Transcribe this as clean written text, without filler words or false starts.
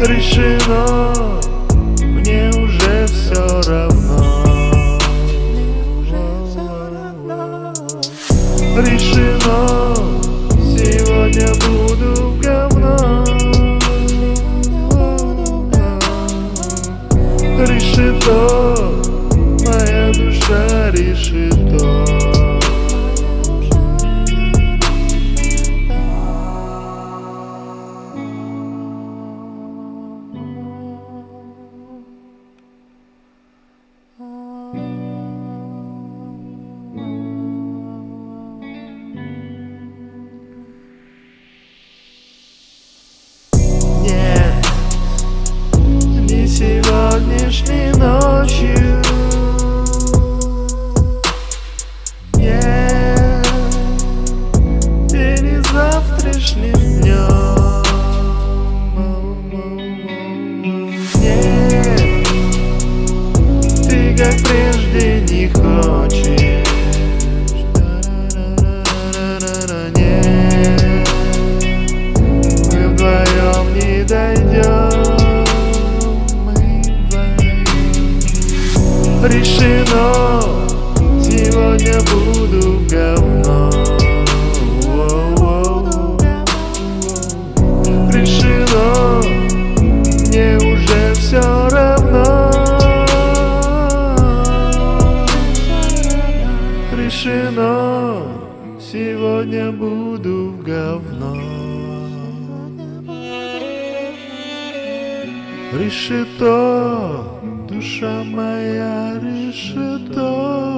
Решено, мне уже все равно. Решено, сегодня буду в говно. Решето, моя душа решето. Нет, не сегодняшней ночью. Нет, и не завтрашним днем. Нет, ты как прежде не хочешь. Нет, мы вдвоем не дойдем. Решено, сегодня буду в говно. Решено, мне уже все равно. Решено, сегодня буду в говно. Решето, душа моя, решето.